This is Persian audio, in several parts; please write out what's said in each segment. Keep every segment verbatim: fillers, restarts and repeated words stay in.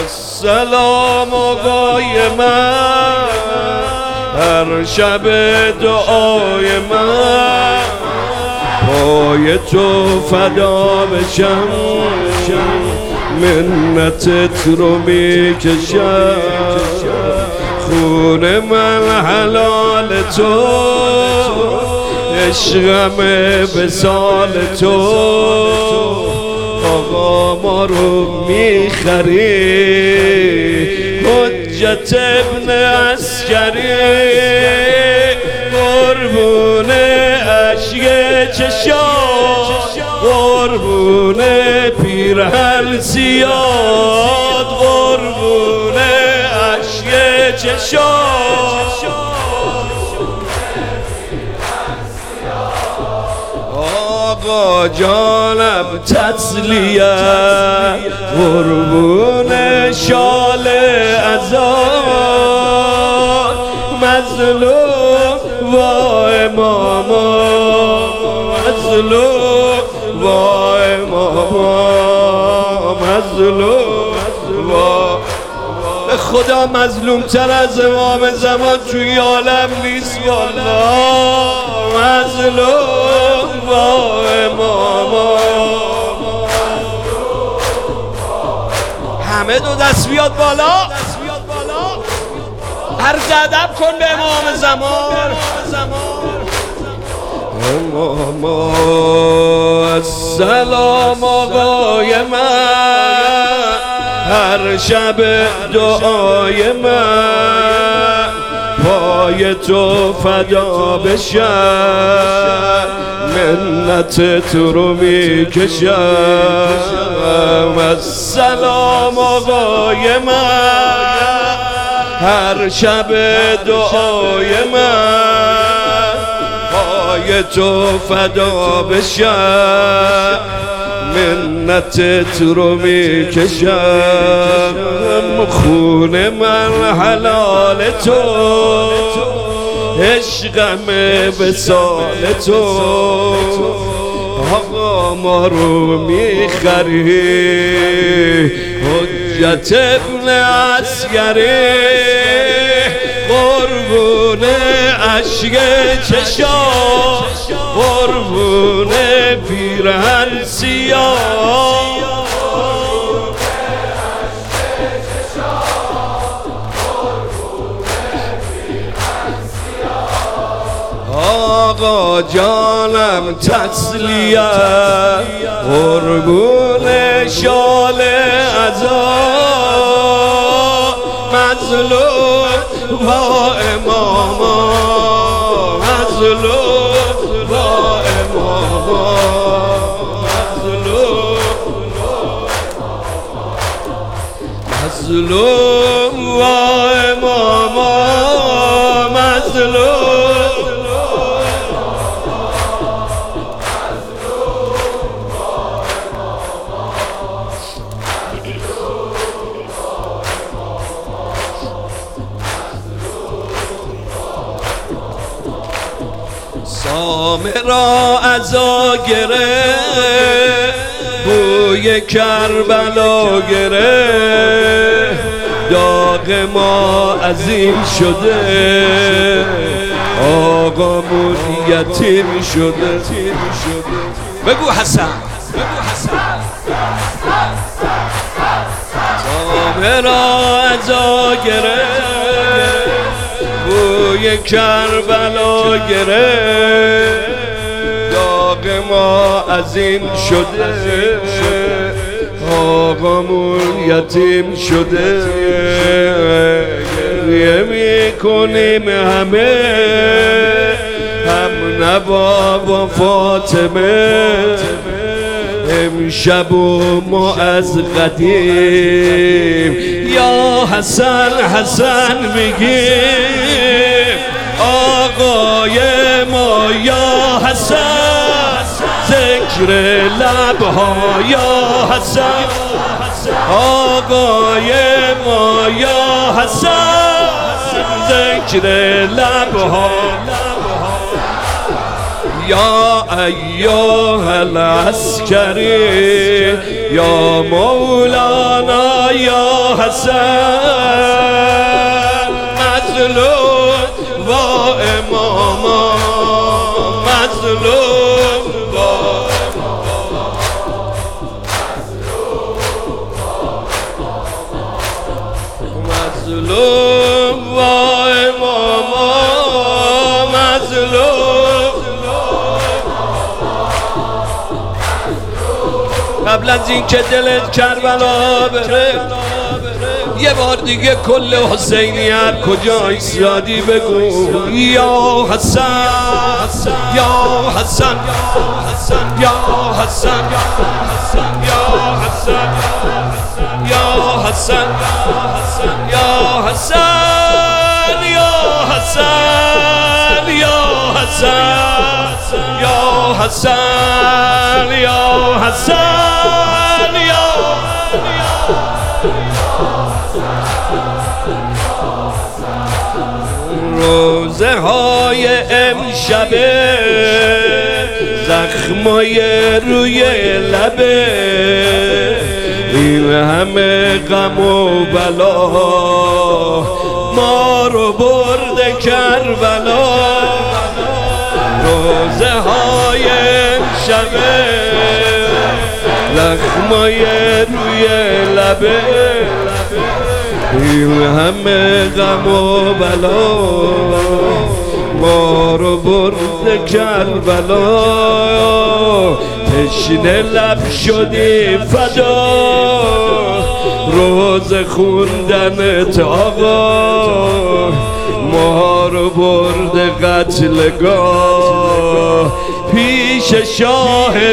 السلام آقای من، هر شب دعای من پای تو فدا بشم، منتت رو میکشم، خون من حلال تو، عشقم وصال تو، آقا ما رو میخری، حجت ابن عسکری، قربون عشق چشام، قربون پیرهن سیاد، قربون عشق چشام، آقا جانم تسلیت، قربون شال ازاد، مظلوم وای ماما، مظلوم وای ماما، مظلوم وای، به خدا مظلوم تر از امام زمان توی عالم نیست والله، مظلوم وای ماما. همه دو دست بیاد بالا، عرض ادب کن به امام زمان. ماما السلام آقای من، هر شب دعای من پای تو فدا بشم، منتت رو میکشم. السلام آقای من، هر شب دعای من پای تو فدا بشم، منتت رو میکشم، خون من حلال تو، عشقم وصال تو، آقا ما رو میخری، حجت ابن عسکری، قربون عشق چشام، قربون پیرهن سیاه، آقا جانم تسلیت، قربون شال ازاد، مظلوم وای ماما، مظلوم وای ماما، مظلوم وای ماما، مظلوم. سامرا عزا گره، بوی کربلا گره، داغ ما عظیم شده، آقامون یتیم شده. بگو حسن، سامرا عزا گره، بوی کربلا گره، داغ ما عظیم شده، آقامون یتیم شده، گریه میکنیم همه، هم نوا و فاطمه، امشب و ما از قدیم یا حسن حسن میگیم، آقای ما یا حسن، ذکر لبها یا حسن، آقای ما یا حسن، ذکر لبها یا ایها العسکری یا مولانا یا حسن مظلوم و اماما مظلوم و مظلوم و اماما مظلوم. قبل از این که دلت کربلا بره یه بار دیگه کل حسینی هر کجا ایستادی بگو یا حسن یا حسن یا حسن یا حسن یا حسن یا حسن یا حسن یا حسن یا حسن یا حسن یا روزه های امشبه زخمای روی لبه این همه غم و بلا ما رو برده کربلا. روزه های امشبه زخمای روی لبه این همه غم و بلا ما رو برده کربلا. تشنه لب شدی فدا روز خوندنت آقا ما رو برده قتلگاه پیش شاه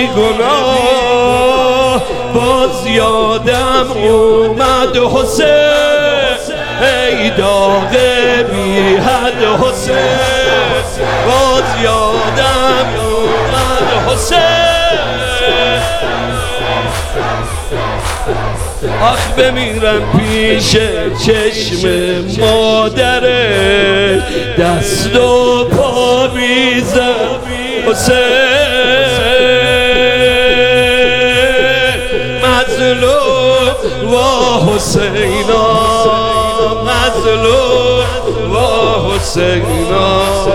بیگناه. باز یادم اومد حسین ای داغ بی حد حسین باز یادم اومد حسین. آخ بمیرم پیش چشم مادرت دست و پا بیزم حسین مظلوم و حسینا مظلوم و حسینا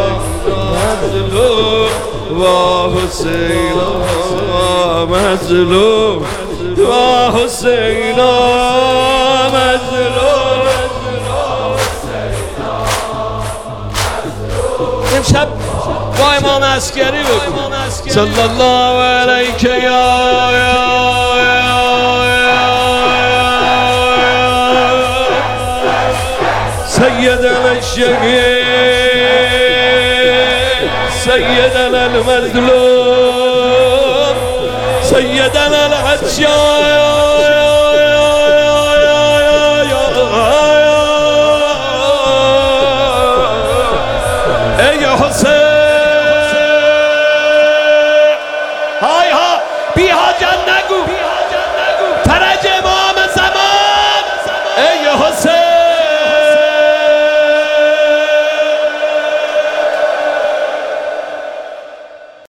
مظلوم و حسینا مظلوم و حسینا مظلوم. امشب با امام عسکری بگو صلی الله علیک یا سیدنا الشهید سیدنا المظلوم سیدنا العطشان ای حسین